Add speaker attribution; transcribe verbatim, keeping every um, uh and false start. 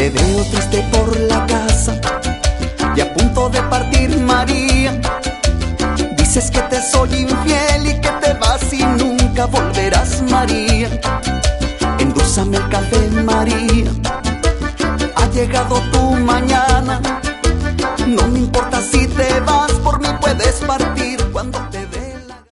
Speaker 1: Te veo triste por la casa y a punto de partir, María. Dices que te soy infiel y que te vas y nunca volverás, María. Endulzame el café, María. Ha llegado tu mañana. No me importa si te vas, por mí puedes partir.